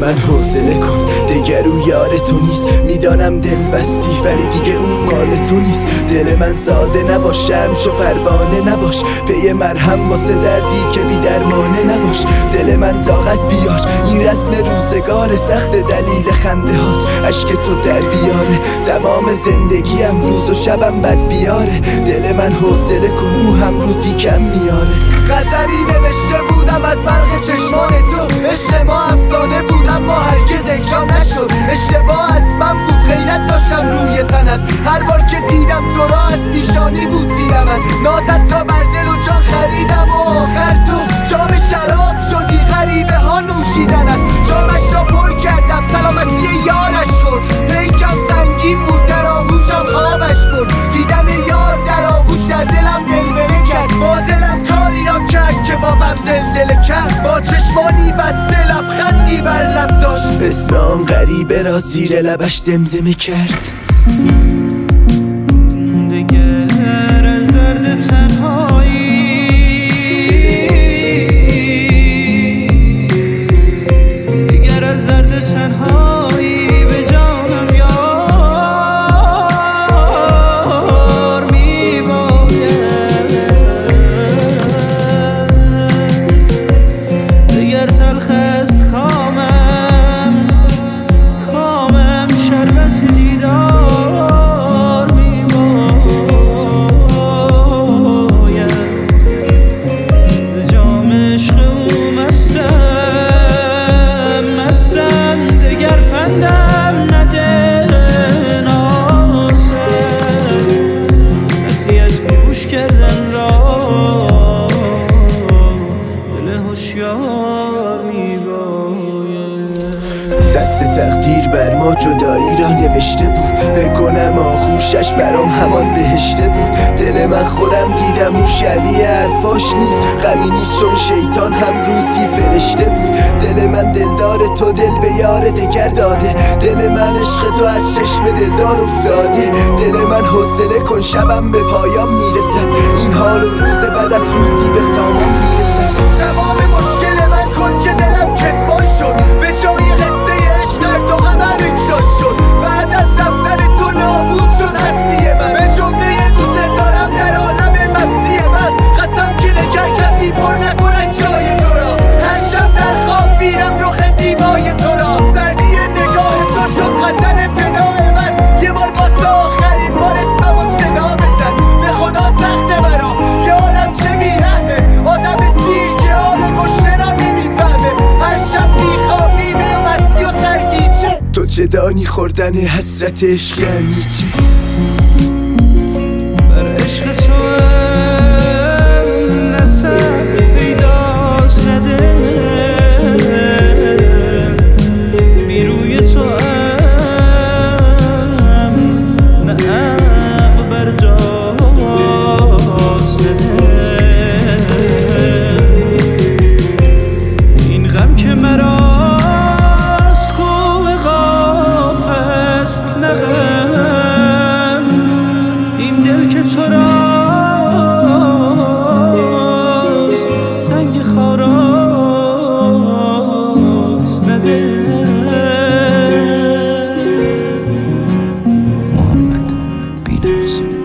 من حوصله کن دیگه رو یار تو نیست. میدانم دل بستی ولی دیگه اون مال تو نیست. دل من ساده نباش، شمش و پروانه نباش، پی مرهم واسه دردی که بی درمانه نباش. دل من طاقت بیار، این رسم روزگار سخت، دلیل خنده هات عشق تو در بیاره. تمام زندگیم روز و شبم بد بیاره. دل من حوصله کن او هم روزی کم میاره. غزلی نوشته بودم از برق چشمان تو، عشق ما افسانه بود اما هرگز اکرام نشد. اشتباه از من بود، غیرت داشتم روی تنت، هر بار که دیدم تو را از پیشانی بود زیرمت. نازت تا بر دل و جان خریدم و آخر تو جام شراب شدی، غریبه ها نوشیدنت. جامش را پر کردم، سلامتی یارش خورد، پیکم سنگین بود در آغوشم خوابش برد. دیدم یار در آغوش در دلم ولوله کرد، با دلم کاری را کرد که بابم زلزله کرد. با چشمانی بسته لبخندی بر لب داشت، اسمم غریبه را زیر لبش زمزمه کرد. دیگر از درد تنهایی، دیگر از درد تنهایی به جانم یار میباید. دیگر تلخ است کامم، کامم شربت دیدار میباید. جام عشق او مستم، مستم دیگر پندم نده نازم، کسی از گوش کردن را دل هوشیار میباید. دست تقدیر بر ما جدایی را نوشته بود، فکر کنم آغوشش برام همان بهشته بود. دل من خودم دیدم او شبیه حرفاش نیست، غمی نیست چون شیطان هم روزی فرشته بود. دل من دلدار تو دل به یار دگر داده، دل من عشق تو از چشم دلدار افتاده. دل من حوصله کن شبم به پایان میرسد، این حال و روز بعدت روزی به سامان میرسد. تمام مشکل من کن که دلم کتمان شد، به جای قصه عشق در تو غمم ایجاد شد. بعد از رفتن تو نابود شد هستی من، به جمله دوست دارم در عالم مستی من. قسم که دگر کسی پر نکنن جای تو را، هر شب در خواب دیرم رخ زیبای تو را. سردی نگاه تو شد غزل فدای من، یه بار واسه آخرین بار اسمم و صدا بزن. به خدا سخته برا یارم چه بیرحمه، آدم سیر که حال گشنه را نمیفهمه. هر شب بیخوابیمه و مستی و ترگیچه، تو چه دانی خوردن حسرت عشق یعنی چی؟ بر عشق تو نسب پیداست نده، بی روی تو نه بر جاست نده. این غم که مراست کوه قاف است نه غم، این دل که تو راست سنگ خاراست نده. محمد بی‌نقص.